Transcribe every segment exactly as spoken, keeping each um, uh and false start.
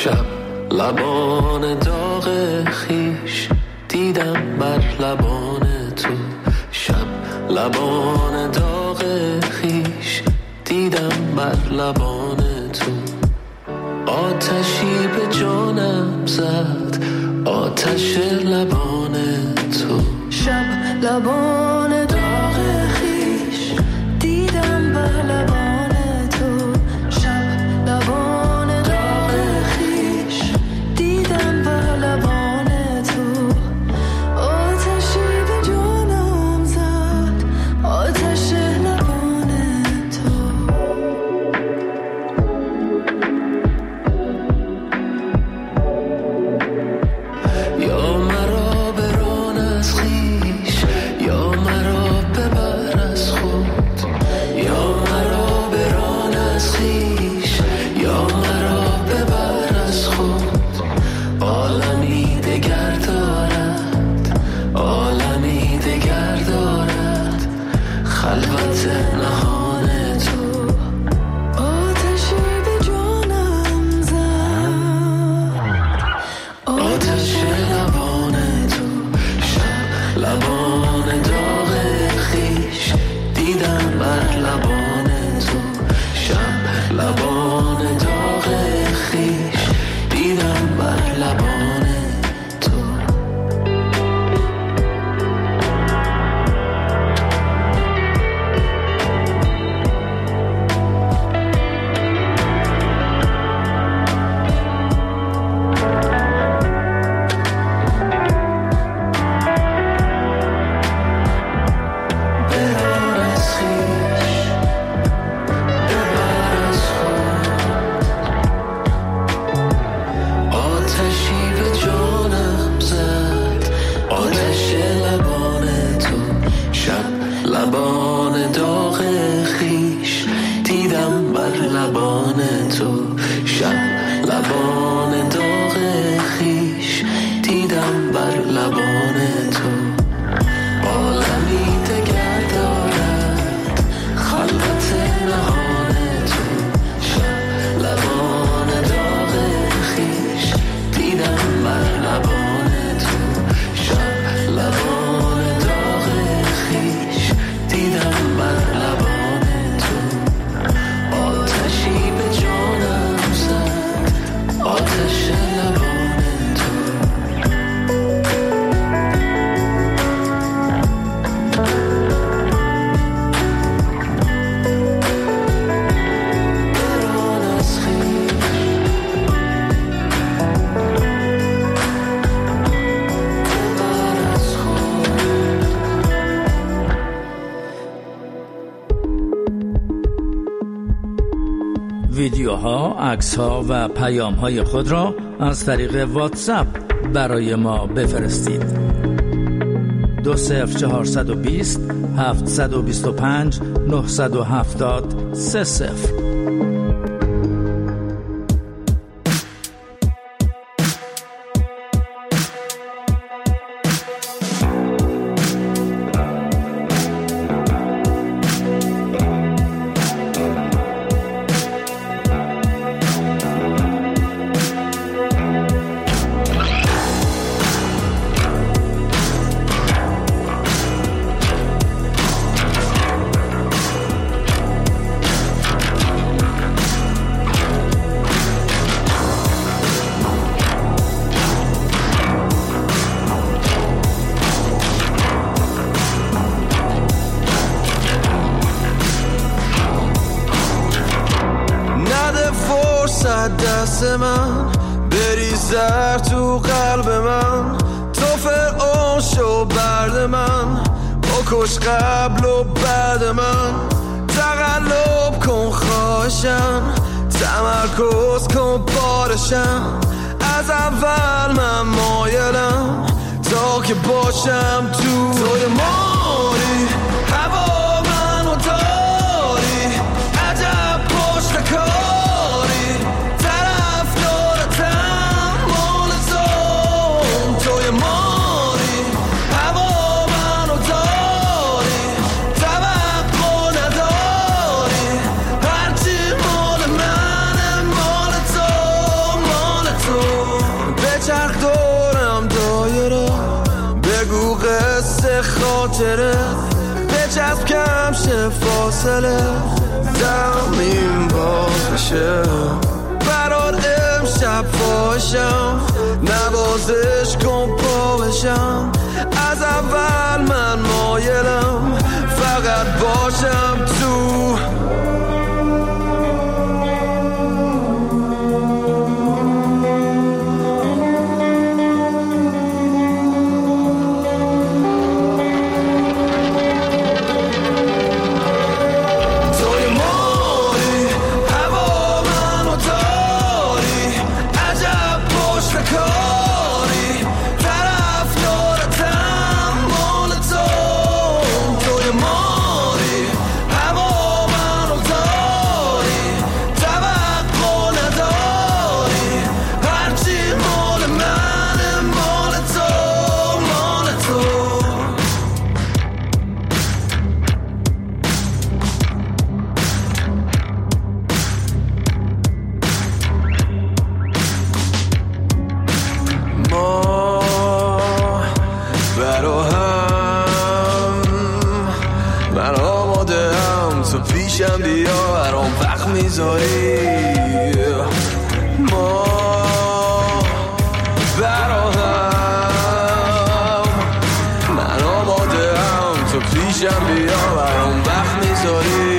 شب لبان داغ خیش دیدم بر لبان تو، شب لبان داغ خیش دیدم بر لبان تو. آتشی به جانم زد آتش لبان تو، شب لبان داغ خیش دیدم بر لبان تو، شب لبان داغ خیش دیدم بر لبان تو. آتشی به جانم زد آتش لبان تو. یا مرا بران از خویش، یا مرا ببر از خود، یا مرا بران از خویش، یا مرا ببر از خود. عالمی دگر دارد، عالمی دگر دارد خلوت نهان تو. آتشی به جانم زد آتش لبان تو، شب لبان داغ خیش دیدم بر لبان تو، شب لبان داغ خیش دیدم بر لبان تو. بران از خویش، ببر از خود. آتشی به جانم زد آتش لبان تو، شب لبان داغ خیش دیدم بر لبان تو، شب لبان داغ خیش دیدم بر لبان تو. عالمی دگر دارد خلوت نهان تو، شب لبان داغ خیش دیدم بر لبان تو، شب لبان داغ خیش دیدم بر لبان تو. آتشی به جانم زد آتش لبان تو. بران از خویش، ببر از خود. ویدیوها، عکس‌ها و پیام‌های خود را از طریق واتساپ برای ما بفرستید. دو صفر چهارصد و بیست هفتصد و بیست و پنج نهصد و هفتاد سه صفر. دست من بریزر تو قلب من، تو فرعون شو برد من، بکش قبل و بعد من. تقلب کن خواهشم، تمرکز کن بارشم. از اول من مایلم تا که باشم تو. توی ماری هوا منو داری، عجب پشت کاری، طرف دارتم مال تو. توی ماری هوا منو داری، توقع نداری، هرچی مال منه مال تو، مال خاطره بچسب کم شه فاصله زمین باز بشه برات امشب فاشم نوازش کن پا بشم از اول من مایلم فقط باشم تو ما براهم من آماده هم تو پیشم بیا برام وقت میذاری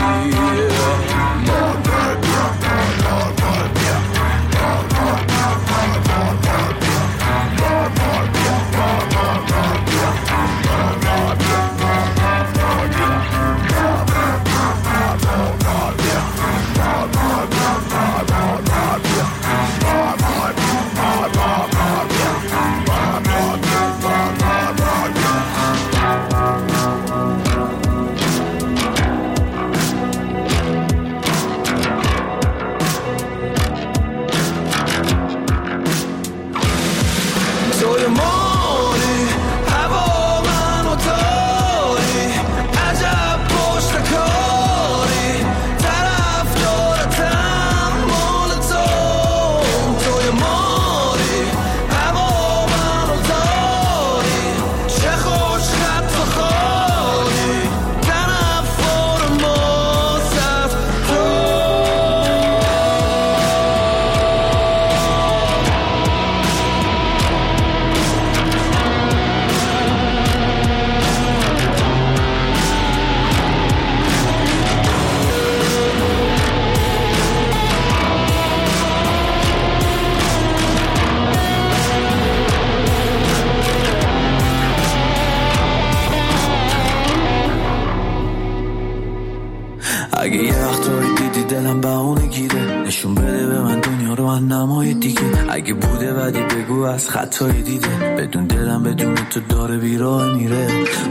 اگه یه وقتایی دیدی دلم بهونه گیره نشون بده به من دنیا رو من نمای دیگه اگه بوده بدی بگو از خطای دیده بدون دلم بدون تو داره بیراه میره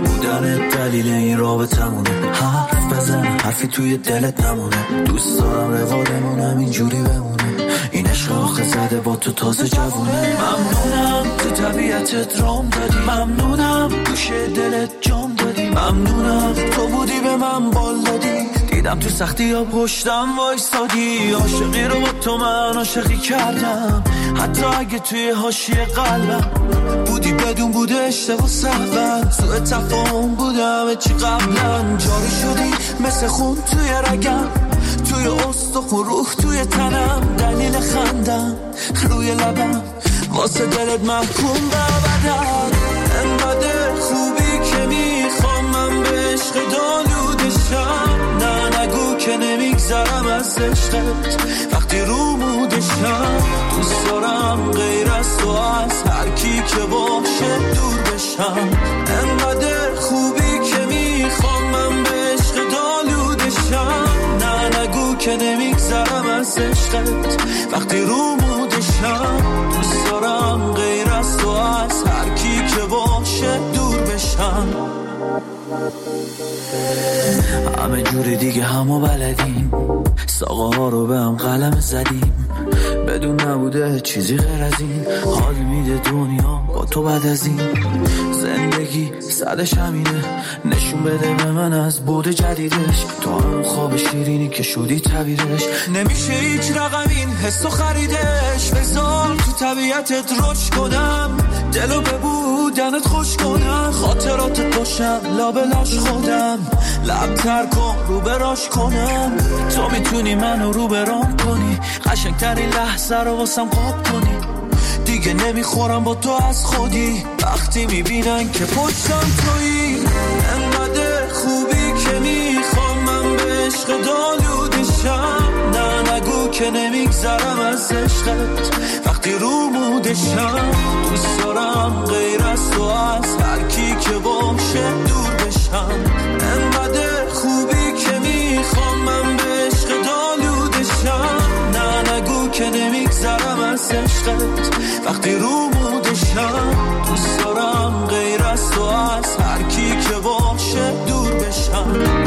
بودن دلیل این رابطمونه حرف بزن حرفی توی دلت نمونه دوست دارم روادمونم اینجوری بمونه این عشق آخه زده با تو تازه جوونه ممنونم تو طبیعتت رام دادی ممنونم گوشه دلت جام دادی ممنونم تو بودی به من بال دادی دیدم تو سختی یا پشتم وایسادی عاشقی رو با تو من عاشقی کردم حتی اگه توی حاشیه قلبم بودی بدون بوده اشتباه سهون سوء تفاهم بودم چی قبلا جاری شدی مثل خون توی رگم توی استخون روح توی تنم دلیل خندم روی لبم واسه دلت محکوم ببدن انقدر خوبی که میخوام من به عشق دالودشم نه نگو که نمیگذرم از عشقت وقتی رو مودشم دوست دارم غیر از تو از هر کی که باشه دور بشم انقدر خوبی که میخوام من به عشق دالودشم نه نگو که نمیگذرم از عشقت وقتی رو مودشم دوست دارم غیر از تو از هر کی که باشه دور بشم همه جوری دیگه همو بلدیم ساقه ها رو به هم قلم زدیم بدون نبوده چیزی غیر از این حال میده دنیا با تو بعد از این زندگی صدش همینه نشون بده به من از بود جدیدش تو هم خواب شیرینی که شدی تعبیرش نمیشه هیچ رقم این حسو خریدش بذار تو طبیعتت رشد کنم دلو به بودنت خوش کنم، خاطرات باشم لابلاش خودم، لب تر کن رو براش کنم. تو میتونی منو رو برام کنی، قشنگترین لحظه رو واسم قاب کنی. دیگه نمیخورم با تو از خودی، وقتی میبینن که پشتم تویی. انقدر خوبی که میخوام من به عشق دالودشم. نه نگو که نمیگذرم از عشقت وقتی رو مودشم. دوست دارم غیر از تو از هر کی که باشه دور بشم. انقدر خوبی که میخوام من به عشق دالودشم. نه نگو که نمیگذرم از عشقت وقتی رو مودشم. دوست دارم غیر از تو از هر کی که باشه دور بشم.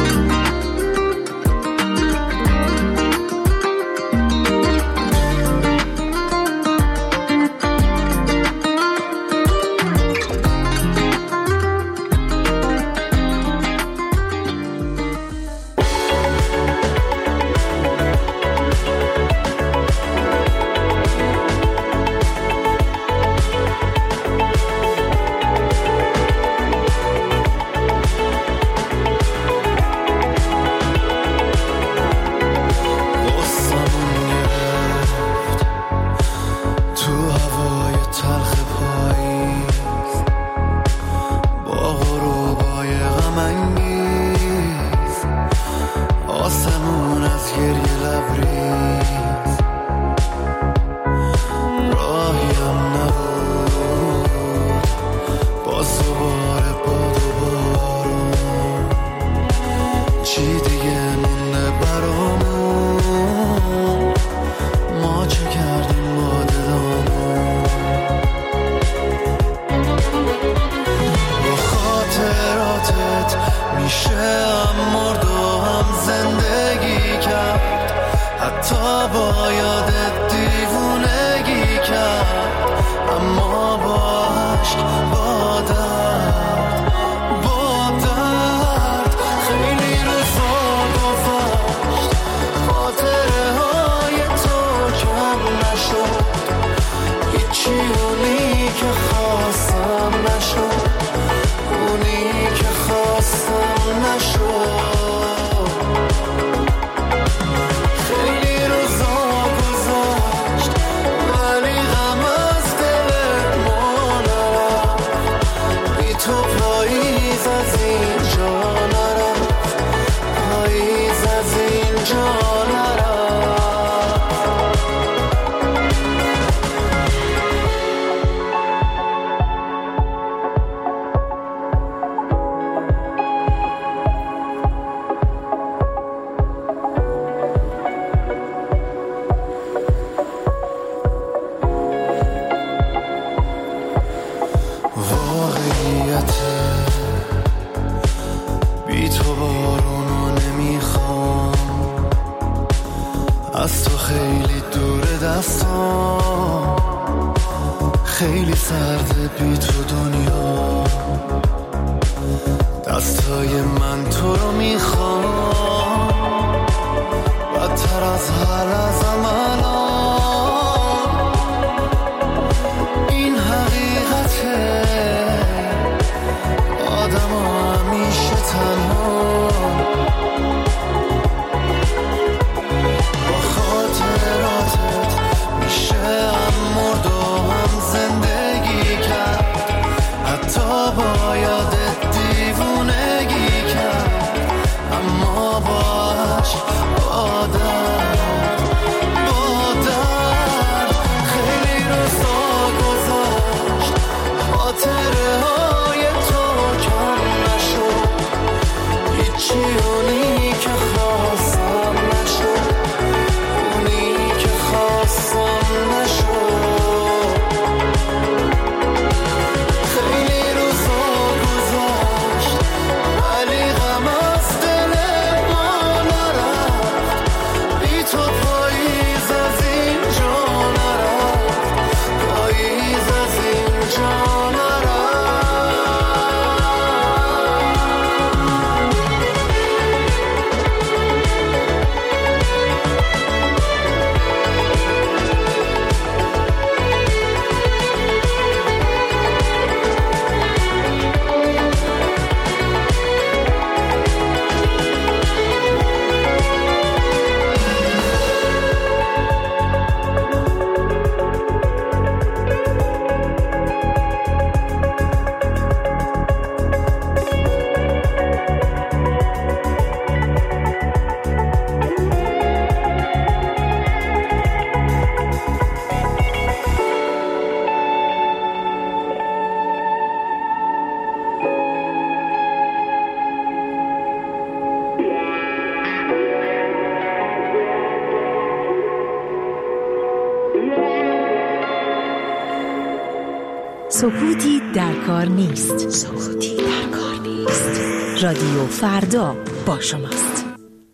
سکوتی در کار نیست. سکوتی در کار نیست. رادیو فردا با شماست.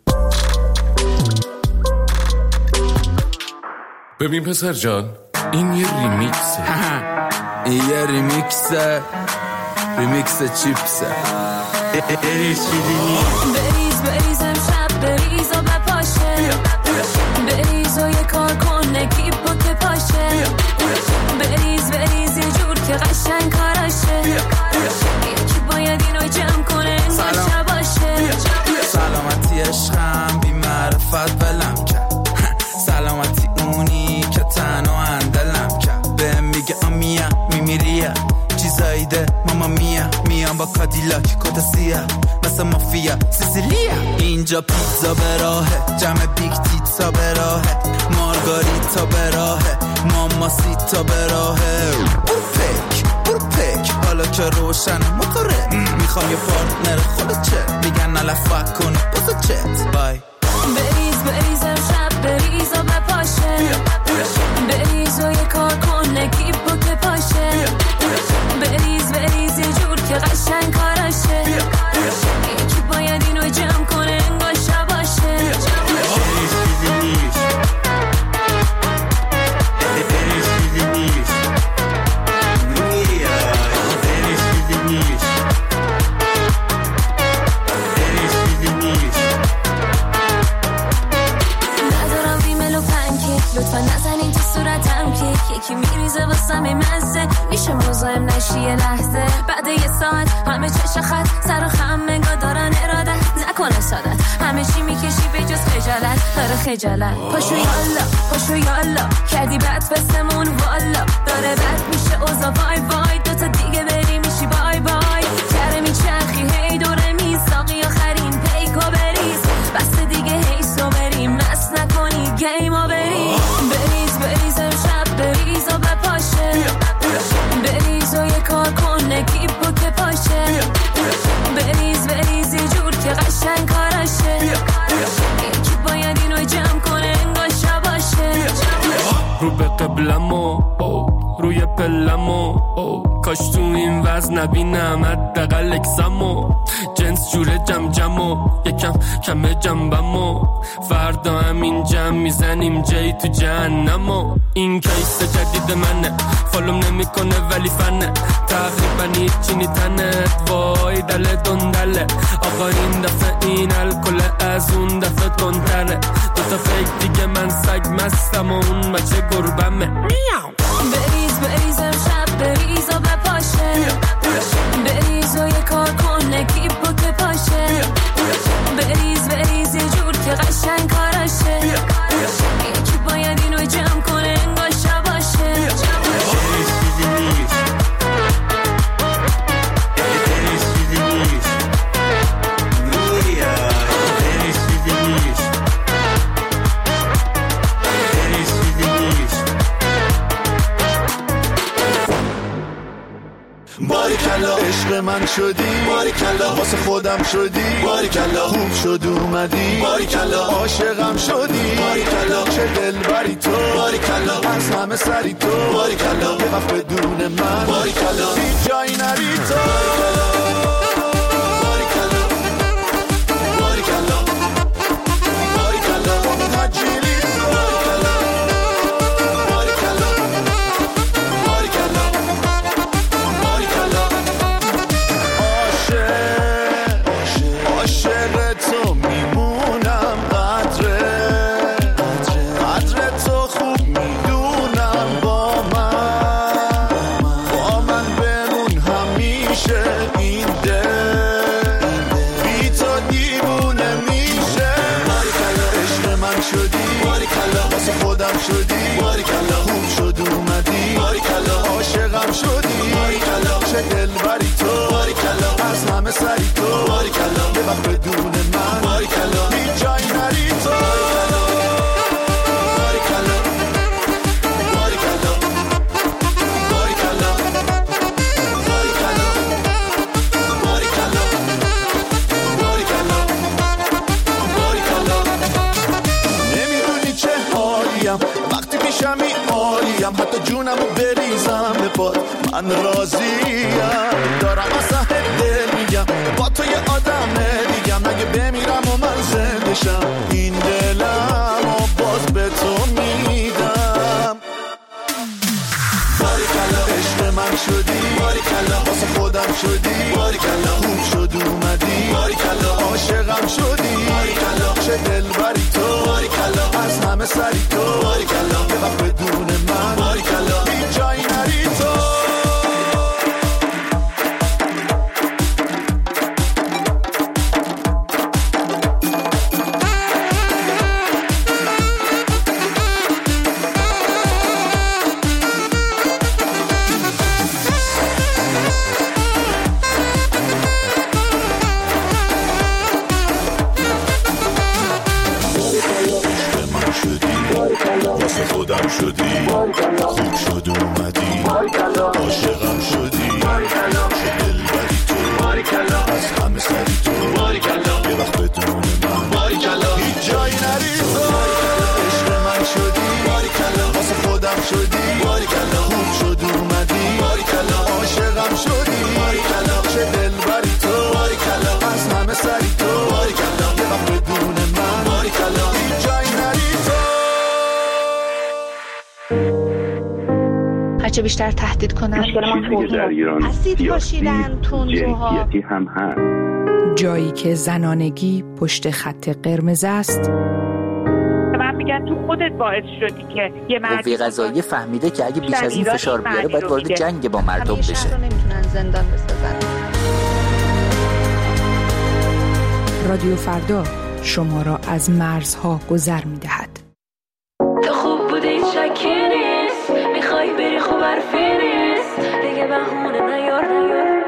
ببین پسر جان، این یه ریمیکسه. این یه ریمیکسه، ریمیکس چیپسه. بریز بریز امشب بریز و بپاشه، بریز و یه کار کن نگیب و که پاشه، بریز بریز یه جور که قشنگ کاراشه، یکی باید اینو جمع کنه انگاشه باشه. سلامتی عشقم بی معرفت بلم کرد، سلامتی اونی که تنها اندلم کرد. بهم میگه آمیا میمیریم چیزایی ده ماما میا، میام با کادیلاک کت سیاه مثل مافیا سیسیلیا. اینجا پیتزا به راهه، جمع بیگ تیتزا به راهه، مارگاریتا به راهه، ماما سیتا به راهه. برو پک برو پک حالا که روشنه موتوره، میخوام یه پارتنر خودت چه میگن نلفک کنه بزا چت بای. بریز بریز امشب بریز و بپاشه، بریز و یه کار کن نگیب و که پاشه، بریز بریز یه جور که قشنگ کاراشه، یکی باید اینو جمع کنه انگاشه باشه. ندارم ریمل و پنکیک، لطفا نزنین تو صورتم که یکی میریزه واسم مزه، میشه مزاحم نشی یه لحظه. بعد یه ساعت همه چش خط سر و خم انگار دارن ارادت نکنه سادت، همه چی میکشی به جز خجالت. داره خجالت پاشو یالا پاشو یالا کردی بد بسمون والا، داره بد میشه اوزا وای وای، دوتا دیگه بری میشی بای بای. کره میچرخی هی دوره میساقی آخرین پیکو بریز، بس دیگه هی سو بریم مس نکنی گیمو بریز. بریز بریز امشب بریز و بپاشه، بریز و یه کار کن نگیب و که پاشه، بریز بریز یه جور که قشنگ کاراشه، یکی باید اینو جمع کنه انگاشه باشه. رو به قبلمو روی پلمو، کاش تو این وزن نبینم حداقل اکسمو، جنس جوره جم جمو یکم کم جنبمو، فردا همین جمع میزنیم جای تو جهنمو. این کیس جدید منه، فالوم نمیکنه ولی فنه، تقریبا هیچی نیتنت وای دل دندله. آقا این دفعه این الکل از اون دفعه تندتره، دوتا فکر دیگه من سگ مستم و اون بچه گربمه. میاو بریز بریز امشب بریز و بپاشه، بریز و یه کار کن نگیب و که پاشه، بریز بریز یه جور که قشنگ کاراشه، یکی باید اینو جمع کنه انگاشه باشه. باریکلا عشق من شدی، باریکلا واسه خودم شدی، باریکلا خوب شد اومدی، باریکلا عاشقم شدی، باریکلا چه دلبری تو، باریکلا از همه سری تو، باریکلا یه وقت بدون من، باریکلا هیچ جایی نری تو. دلبری تو، باریکلا از همه سری تو، باریکلا یه وقت بدون من، باریکلا هیچ جایی نری تو. باریکلا باریکلا باریکلا باریکلا باریکلا باریکلا باریکلا. نمیدونی چه حالیم وقتی پیشت کمی عالیم، حتی جونمو بریزم به پات من راضیم. دارم اصلا دل میگم با تو یه آدم دیگم، اگه بمیرم و من زنده شم این دلم و باز به تو میدم. باریکلا عشق من شدی، باریکلا واسه خودم شدی، باریکلا خوب شد اومدی، باریکلا عاشقم شدی، باریکلا چه دلبری تو، باریکلا از همه سری تو، باریکلا یه وقت بدون من، باریکلا هیچ جایی نری تو. خودم شدی، خوب شد اومدی، عاشقم شدی، چه دلبری تو، از همه سری تو، یه وقت بدون من، هیچ جایی نری تو. عشق من شدی، واسه خودم شدی، خوب شد اومدی، عاشقم شدی، چه دلبری تو، از همه سری تو، یه وقت بدون من، هیچ جایی نری تو. هرچه بیشتر تهدید کنن چیزی که در ایران اسید پاشیدن، تندروها، جنسیتی هم هست. جایی که زنانگی پشت خط قرمز است. من میگن تو خودت باعث شدی که یه مردی قوه قضاییه فهمیده که اگه بیش از این فشار بیاره باید وارد جنگ با مردم بشه. همیشه رو نمیتونن زندان بسازن. رادیو فردا شما را از مرزها گذر میدهد. تو خوب بودی شکی نیست، میخوای بری خوب حرفی نیست، دیگه بهونه نیار نیار.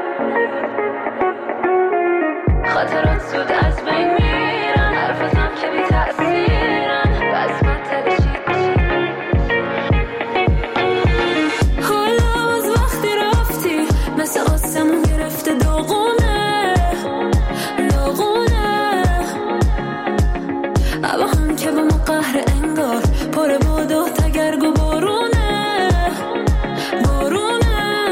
خاطرات زود از بین میرن، حرفتم که بی تأثیرن، بس مطلع شید حالا از وقتی رفتی مثل آسمون گرفته داغونه داغونه. اما هم که با ما قهر انگار پر باد و تگرگ و بارونه بارونه.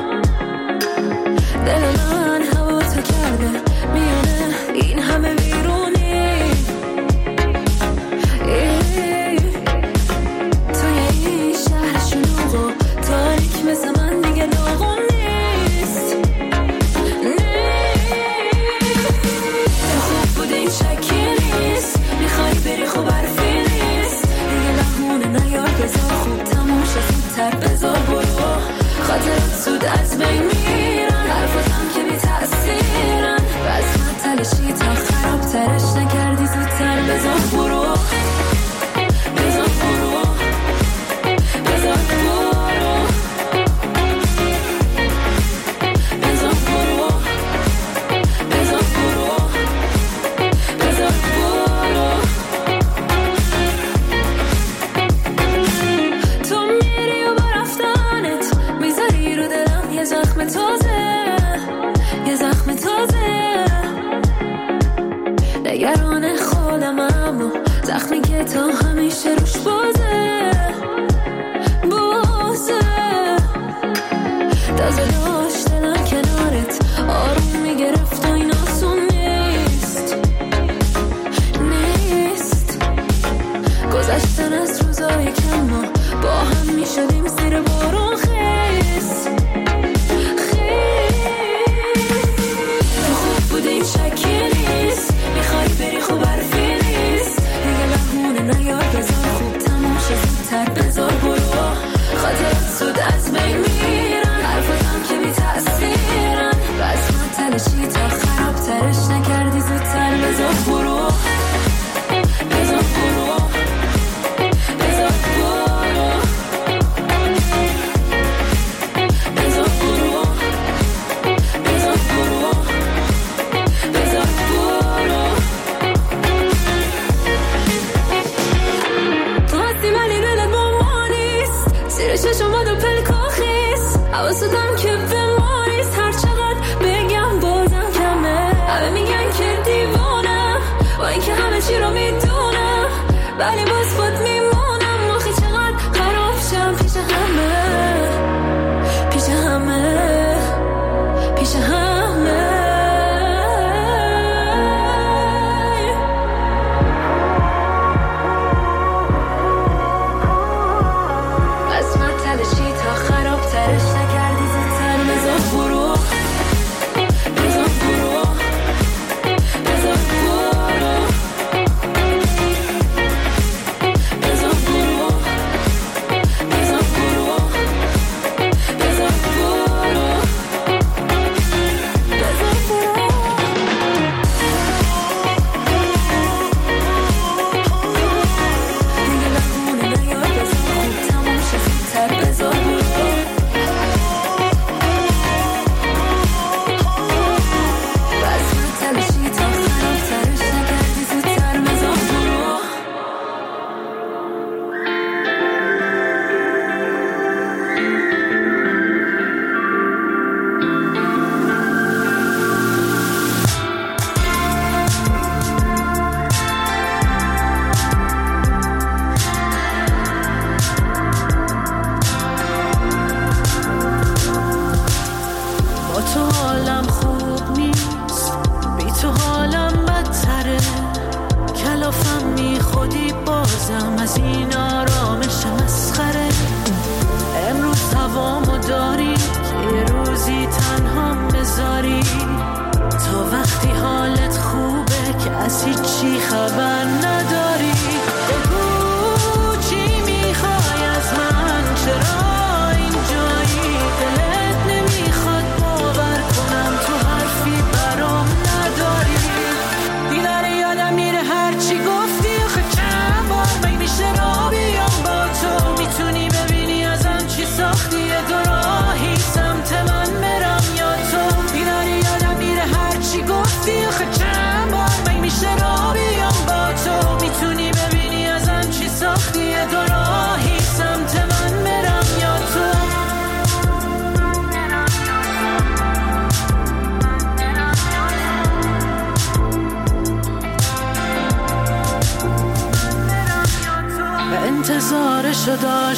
دل من هوا تو کرده میونه این همه ویرونی، توی این شهر شلوغ و تاریک مثل من دیگه داغون نیست تو خوب بودی شکی نیست، میخوای بری خوب حرفی نیست، دیگه بهونه نیار بذار خوب تموم شد زودتر بذار برو. خاطرات زود از بین میرن، حرفاتم که بی تأثیرن، بس مطلشی تا خراب ترش نکردی زودتر بذار برو بذار برو بذار برو بذار برو بذار برو بذار برو. تو میری و با رفتنت میذاری رو دلم یه زخم تازه یه زخم تازه. نگران خودم اما زخمی که تا همیشه روش بازه بازه. تازه داشت دلم کنارت آروم میگرفت و این آسون نیست نیست. گذشتن از روزای کم ما با هم میشدیم زیر بارون خیس تو خوب بودی شکی نیست، میخوای بری خوب حرفی نیست، دیگه بهونه نیار بذار خوب تموم شد زودتر بذار برو. خاطرات زود از بین میرن، حرفاتم که بی تأثیرن، بس مطلشی تا خراب ترش نکردی زودتر بذار برو بذار برو بذار برو بذار برو بذار برو بذار برو. تو هستی ولی دلت با ما نیست، زیر چشمات و پلکاخیست، حواستم که به ما نیست، هر چقدر بگم بازم کمه. همه میگن که دیوانم با اینکه همه چی رو میدونم، ولی باز خود میمونم. آخه چقدر قرار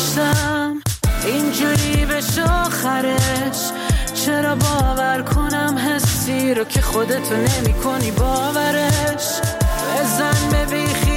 داشتم اینجوری بشه آخرش. چرا باور کنم حسی رو که خودتو نمی کنی باورش. بزن ببیخی